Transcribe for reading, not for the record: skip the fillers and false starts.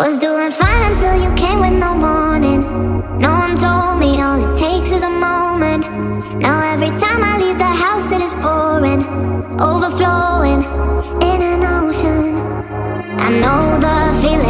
Was doing fine until you came with no warning. No one told me all it takes is a moment. Now every time I leave the house it is pouring, overflowing in an ocean. I know the feeling